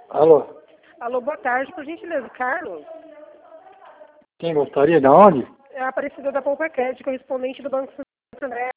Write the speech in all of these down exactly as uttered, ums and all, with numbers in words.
Alô? Alô, boa tarde, por gentileza, Carlos. Quem gostaria? De onde? É a Aparecida da Poupa Crédito, correspondente do Banco Santander.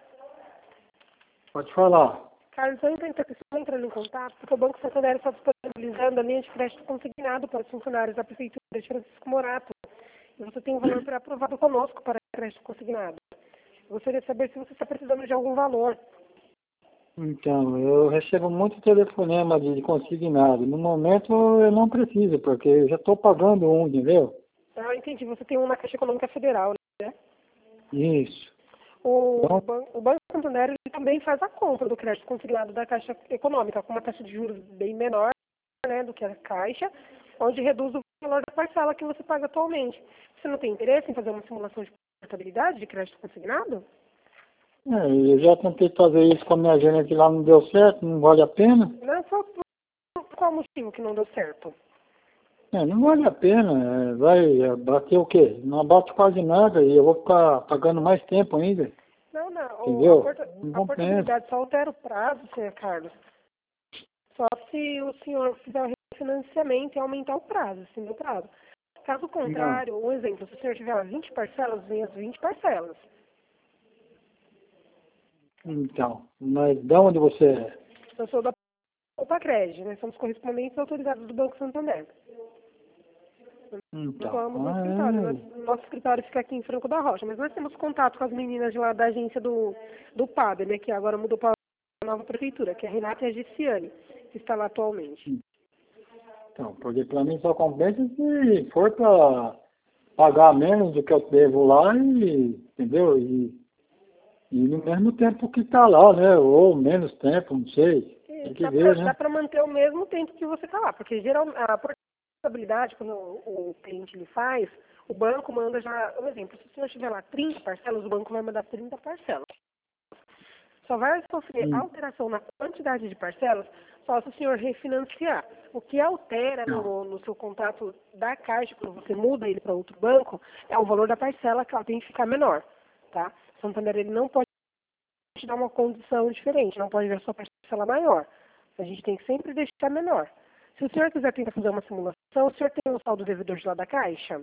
Pode falar. Carlos, eu estou entrando em contato porque o Banco Santander está disponibilizando a linha de crédito consignado para os funcionários da Prefeitura de Francisco Morato. E você tem um valor pré-aprovado conosco para crédito consignado. Eu gostaria de saber se você está precisando de algum valor. Então, eu recebo muito telefonema de consignado. No momento eu não preciso, porque eu já estou pagando um, entendeu? Ah, entendi. Você tem um na Caixa Econômica Federal, né? Isso. O, Então, ban o Banco Santander ele também faz a compra do crédito consignado da Caixa Econômica, com uma taxa de juros bem menor, né, do que a Caixa, onde reduz o valor da parcela que você paga atualmente. Você não tem interesse em fazer uma simulação de portabilidade de crédito consignado? é, eu já tentei fazer isso com a minha gerente lá, não deu certo, não vale a pena. Não, só por por qual motivo que não deu certo? É, não vale a pena. é, Vai é, bater o quê? Não abate quase nada e eu vou ficar pagando mais tempo ainda. Não, não. O- A, Entendeu? porta Não a compensa. portabilidade só altera o prazo, senhor Carlos. Só se o senhor fizer o refinanciamento e aumentar o prazo, assim, o prazo. Caso Não. contrário, um exemplo, se o senhor tiver vinte parcelas, vem as vinte parcelas. Então, mas de onde você é? Eu sou da Opacred, nós somos correspondentes autorizados do Banco Santander. Nós Então, falamos no ah, escritório. é. Nós- nosso escritório fica aqui em Franco da Rocha, mas nós temos contato com as meninas de lá da agência do, do P A B, né, que agora mudou para a nova prefeitura, que é a Renata e a Giciane, que está lá atualmente. Então, porque para mim só compensa se for para pagar menos do que eu devo lá e, entendeu? E, e no mesmo tempo que está lá, né? Ou menos tempo, não sei. E Tem que dá ver, para dá né? para manter o mesmo tempo que você está lá, porque geral, a portabilidade, quando o, o cliente ele faz, o banco manda já, um exemplo, se o senhor tiver lá trinta parcelas, o banco vai mandar trinta parcelas. Só vai sofrer Hum, alteração na quantidade de parcelas só se o senhor refinanciar. O que altera não. no, no seu contrato da Caixa, quando você muda ele para outro banco, é o valor da parcela, que ela tem que ficar menor. Tá? O Santander ele não pode te dar uma condição diferente, não pode ver a sua parcela maior. A gente tem que sempre deixar menor. Se o senhor quiser tentar fazer uma simulação, o senhor tem o saldo devedor de lá da Caixa?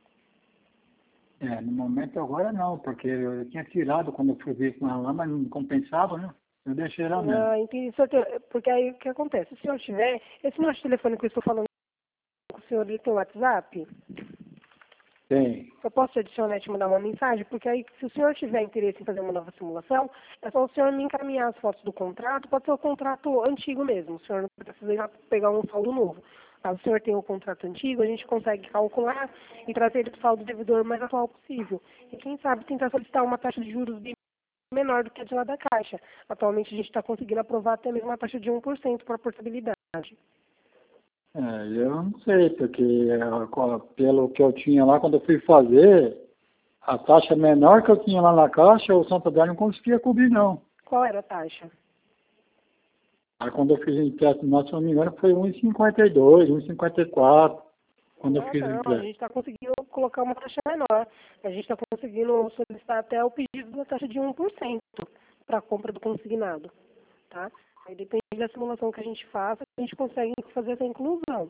É, no momento agora não, porque eu tinha tirado quando eu fui ver com ela lá, mas não compensava, né? Eu deixei lá mesmo. Ah, entendi. O senhor tem- Porque aí o que acontece? Se o senhor tiver, esse número de telefone que eu estou falando com o senhor, ele tem WhatsApp? Tem. Eu posso te adicionar e te mandar uma mensagem? Porque aí, se o senhor tiver interesse em fazer uma nova simulação, é só o senhor me encaminhar as fotos do contrato, pode ser o contrato antigo mesmo, o senhor não precisa já pegar um saldo novo. Caso o senhor tenha o contrato antigo, a gente consegue calcular e trazer ele para o saldo devedor mais atual possível. E quem sabe tentar solicitar uma taxa de juros bem menor do que a de lá da Caixa. Atualmente a gente está conseguindo aprovar até mesmo uma taxa de um por cento para a portabilidade. É, eu não sei, porque é, co- pelo que eu tinha lá, quando eu fui fazer, a taxa menor que eu tinha lá na Caixa, o Santander não conseguia cobrir, não. Qual era a taxa? Aí quando eu fiz o empréstimo, nosso, se não me engano, foi um vírgula cinquenta e dois, um vírgula cinquenta e quatro, quando eu Ah, fiz o não, a empréstimo. gente está conseguindo colocar uma taxa menor. A gente está conseguindo solicitar até o pedido da taxa de um por cento para a compra do consignado, tá? Aí depende da simulação que a gente faça, a gente consegue fazer essa inclusão.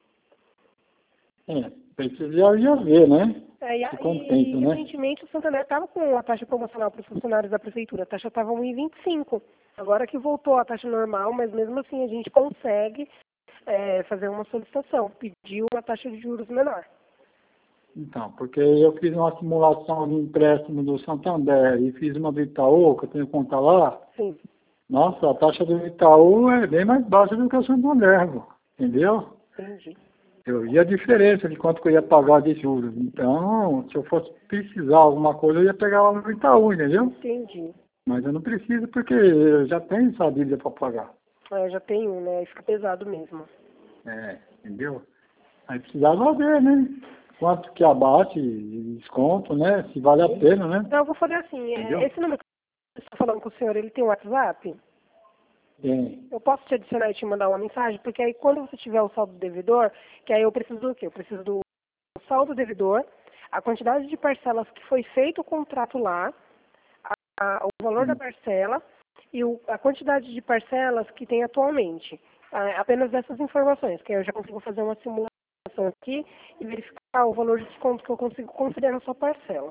É, precisa já ver, né? É, e, Se a- compensa, e né? recentemente o Santander estava com a taxa promocional para os funcionários da prefeitura. A taxa estava um vírgula vinte e cinco. Agora que voltou a taxa normal, mas mesmo assim a gente consegue é, fazer uma solicitação, pedir uma taxa de juros menor. Então, porque eu fiz uma simulação de empréstimo do Santander e fiz uma do Itaú, que eu tenho conta lá. Sim, Nossa, a taxa do Itaú é bem mais baixa do que a Santander, pô, entendeu? entendi. Eu vi a diferença de quanto que eu ia pagar de juros. Então, se eu fosse precisar alguma coisa, eu ia pegar lá no Itaú, entendeu? Entendi. Mas eu não preciso porque eu já tenho essa dívida para pagar. É, já tem um, né? Aí fica pesado mesmo. É, entendeu? Aí precisava ver, né? Quanto que abate, desconto, né? Se vale a pena, né? Então eu vou fazer assim, é, Entendeu? esse número que eu estou falando com o senhor, ele tem um WhatsApp? Tem. Eu posso te adicionar e te mandar uma mensagem? Porque aí quando você tiver o saldo devedor, que aí eu preciso do quê? Eu preciso do saldo devedor, a quantidade de parcelas que foi feito o contrato lá, a- o valor da Hum, parcela e o- a quantidade de parcelas que tem atualmente. ah, apenas essas informações, que aí eu já consigo fazer uma simulação aqui e verificar o valor de desconto que eu consigo conceder na sua parcela.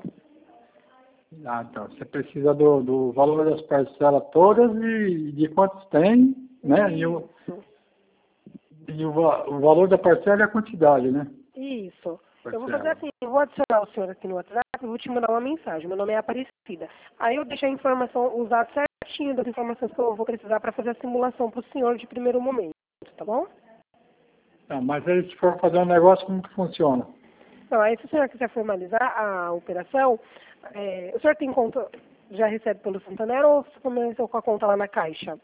Ah, então, você precisa do, do valor das parcelas todas e de quantos tem, né? E, o, Isso. e o, va- o valor da parcela é a quantidade, né? Isso. Eu vou Parcela. fazer assim, eu vou adicionar o senhor aqui no WhatsApp e vou te mandar uma mensagem. Meu nome é Aparecida. Aí eu deixo a informação, os dados certinho das informações que eu vou precisar para fazer a simulação para o senhor de primeiro momento, tá bom? Tá, mas aí se for fazer um negócio, como que funciona? Então, aí se o senhor quiser formalizar a operação, é, o senhor tem conta, já recebe pelo Santander ou você começou com a conta lá na Caixa?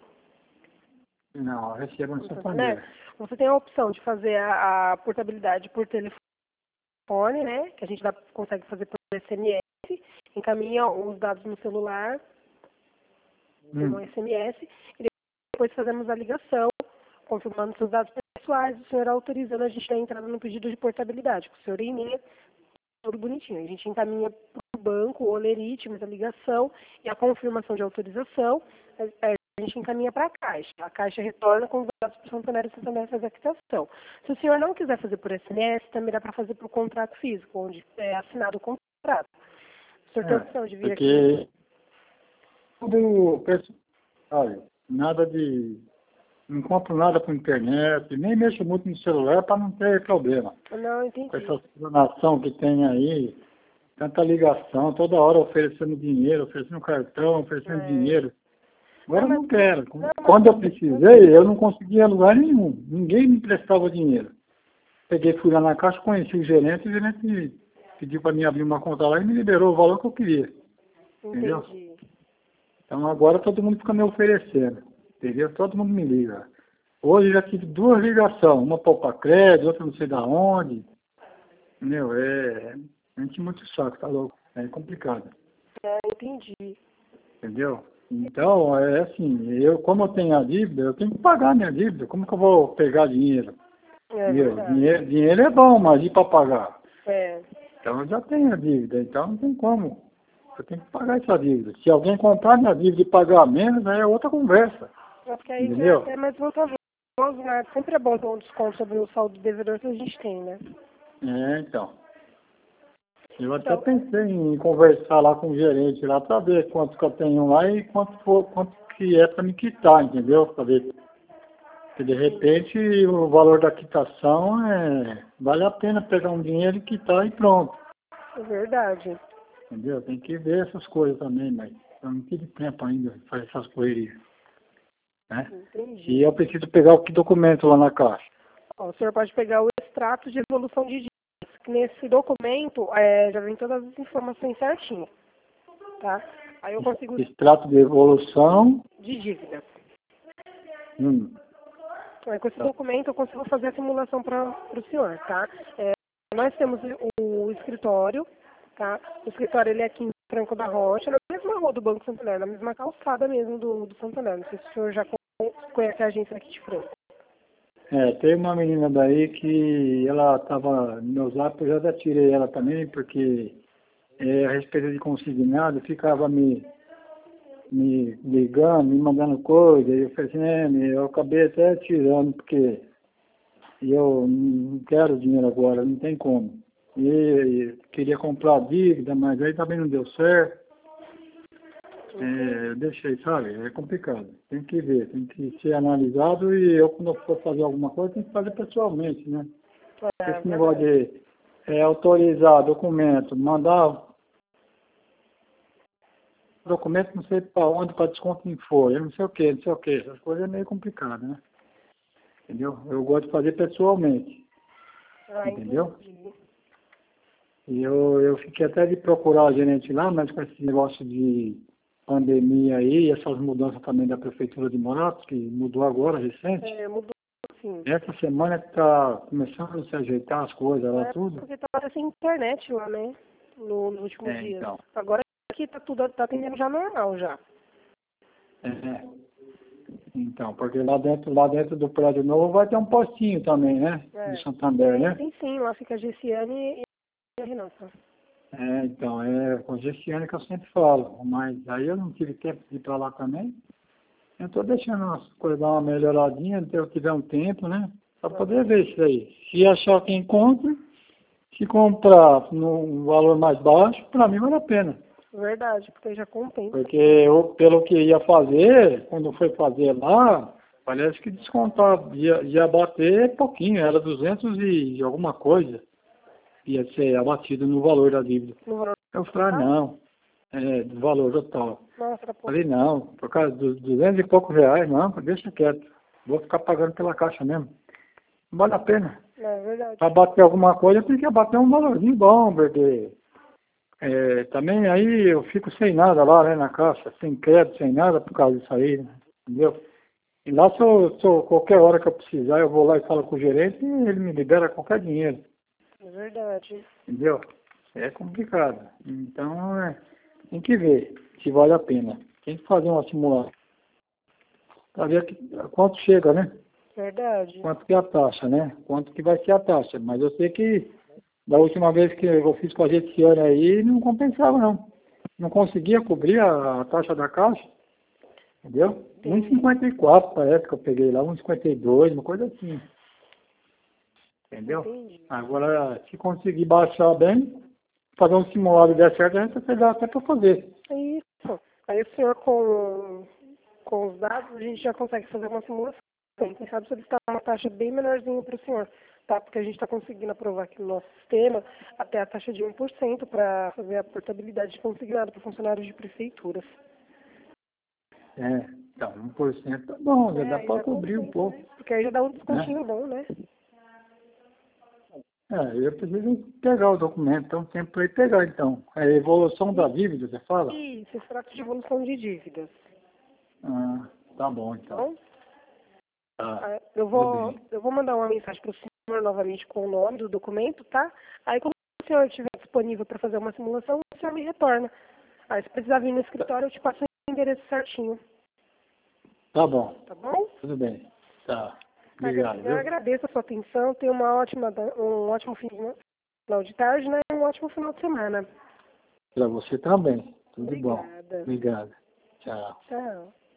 Não, eu recebo no No Santander? Santander. Você tem a opção de fazer a, a portabilidade por telefone, né? Que a gente dá, consegue fazer por S M S, encaminha os dados no celular, por um Hum. S M S, e depois fazemos a ligação, confirmando seus dados pessoais, o senhor autorizando a gente a entrada no pedido de portabilidade, com o senhor em linha, tudo bonitinho. A gente encaminha para o banco, o olerite, mas a ligação e a confirmação de autorização, é, a gente encaminha para a Caixa. A Caixa retorna com os dados para o Santander e o Santander faz a quitação. Se o senhor não quiser fazer por S M S, também dá para fazer por contrato físico, onde é assinado o contrato. O senhor tem a É, opção de vir aqui. porque tudo, peço- olha, nada de, não compro nada por internet, nem mexo muito no celular para não ter problema. Não, Com entendi. essa situação que tem aí, tanta ligação, toda hora oferecendo dinheiro, oferecendo cartão, oferecendo É. dinheiro. Agora Não, eu mas, não quero. não, mas Quando eu não- precisei, eu não conseguia lugar nenhum. Ninguém me emprestava dinheiro. Peguei, fui lá na caixa, conheci o gerente, e o gerente pediu para mim abrir uma conta lá e me liberou o valor que eu queria. Entendeu? entendi. Então agora todo mundo fica me oferecendo. Entendeu? Todo mundo me liga. Hoje já tive duas ligações, uma para crédito, outra não sei da onde. Meu, é. A gente muito saco, tá louco. É complicado. É, entendi. Entendeu? Então, é assim, eu, como eu tenho a dívida, eu tenho que pagar a minha dívida. Como que eu vou pegar dinheiro? É Meu, verdade. dinheiro, dinheiro é bom, mas e para pagar? É. Então eu já tenho a dívida, então não tem como. Eu tenho que pagar essa dívida. Se alguém comprar minha dívida e pagar menos, aí é outra conversa. É porque aí já é Entendeu? até mais vantajoso, né? Sempre é bom ter um desconto sobre o saldo devedor que a gente tem, né? É, então. Eu até Então, pensei em conversar lá com o gerente lá para ver quanto que eu tenho lá e quanto, for, quanto que é para me quitar, entendeu? Para ver se de repente o valor da quitação é, vale a pena pegar um dinheiro e quitar e pronto. é verdade. Entendeu? Tem que ver essas coisas também, mas eu não tive tempo ainda de fazer essas correrias. Né? Entendi. E eu preciso pegar o que documento lá na caixa. Ó, o senhor pode pegar o extrato de evolução de dívidas, que nesse documento é, já vem todas as informações certinhas, tá? Aí eu consigo Extrato de evolução. de dívida. Hum, Aí, com esse tá. documento eu consigo fazer a simulação para o senhor, tá? É, nós temos o, o escritório, tá? O escritório ele é aqui em Franco da Rocha, na mesma rua do Banco Santander, na mesma calçada mesmo do, do Santander. Não sei se o senhor já con- conhece a agência aqui de Franco. É, tem uma menina daí que ela estava no meu zap, eu já tirei ela também, porque é, a respeito de consignado, ficava me, me ligando, me mandando coisa, e eu falei assim, é, eu acabei até tirando, porque eu não quero dinheiro agora, não tem como. E, e queria comprar a dívida, mas aí também não deu certo. É, eu deixei, sabe? É complicado. Tem que ver, tem que ser analisado e eu, quando eu for fazer alguma coisa, tenho que fazer pessoalmente, né? É, Esse negócio verdade. de é, autorizar documento, mandar documento não sei para onde, para desconto em folha, não sei o que, não sei o que. Essas coisas é meio complicado, né? Entendeu? Eu gosto de fazer pessoalmente, Ah, entendeu? entendi. E eu, eu fiquei até de procurar o gerente lá, mas com esse negócio de pandemia aí, e essas mudanças também da Prefeitura de Morato, que mudou agora, recente, É, mudou sim. essa semana que está começando a se ajeitar as coisas lá, É tudo. porque tava sem internet lá, né? No, nos últimos É, dias. então. Agora aqui tá tudo, tá atendendo já normal já. É, então, porque lá dentro, lá dentro do prédio novo vai ter um postinho também, né? É. Do Santander, Tem, né? tem sim, lá fica a Gessiane e a Renata. É, então, é com Gestiane que eu sempre falo, mas aí eu não tive tempo de ir para lá também, Eu estou deixando as coisas dar uma melhoradinha, se eu tiver um tempo, né? Para poder ver isso aí. Se achar que encontra, se comprar num valor mais baixo, para mim vale a pena. Verdade, porque já compensa. Porque eu, pelo que ia fazer, quando foi fazer lá, parece que descontar, ia, ia bater pouquinho, era duzentos e alguma coisa. Ia ser abatido no valor da dívida. No valor Eu falei, ah, não, é, do valor total. Nossa, era pouco. Falei, não, por causa dos duzentos e poucos reais, não, deixa quieto. Vou ficar pagando pela caixa mesmo. Não vale a pena. É verdade. Para bater alguma coisa, tem que bater um valorzinho bom, porque é, também aí eu fico sem nada lá, né, na caixa, sem crédito, sem nada por causa disso aí, né, entendeu? E lá, se eu, se eu, qualquer hora que eu precisar, eu vou lá e falo com o gerente e ele me libera qualquer dinheiro. É verdade. Entendeu? É complicado. Então, é, tem que ver se vale a pena. Tem que fazer uma simulação para ver que, quanto chega, né? Verdade. Quanto que é a taxa, né? Quanto que vai ser a taxa. Mas eu sei que da última vez que eu fiz com a Geticiane aí, não compensava, não. Não conseguia cobrir a, a taxa da caixa. Entendeu? um e cinquenta e quatro parece que eu peguei lá, um e cinquenta e dois, uma coisa assim. Entendeu? Entendi. Agora, se conseguir baixar bem, fazer um simulado e der certo, a gente dá até para fazer. É isso. Aí o senhor, com, com os dados, a gente já consegue fazer uma simulação. Quem sabe solicitar uma taxa bem menorzinha para o senhor, tá? Porque a gente está conseguindo aprovar aqui no nosso sistema até a taxa de um por cento para fazer a portabilidade de consignado para funcionários de prefeituras. É, então, um por cento tá bom, já É, dá aí para já cobrir um compensa, pouco. né? Porque aí já dá um descontinho bom, né? É, eu preciso pegar o documento, então tem para ir pegar, então. É a evolução da dívida, você fala? Isso, se trata de evolução de dívidas. Ah, tá bom, então. Então, Tá, ah, eu tudo vou, bem. eu vou mandar uma mensagem para o senhor novamente com o nome do documento, tá? Aí quando o senhor estiver disponível para fazer uma simulação, o senhor me retorna. Aí se precisar vir no escritório, eu te passo o endereço certinho, Tá bom, tá bom? tudo bem. Tá, Agra- obrigado, Eu viu? agradeço a sua atenção, tenha uma ótima, da- um ótimo final de tarde, né? E um ótimo final de semana. Para você também. Tudo bom. Obrigada. Obrigado. Tchau. Tchau.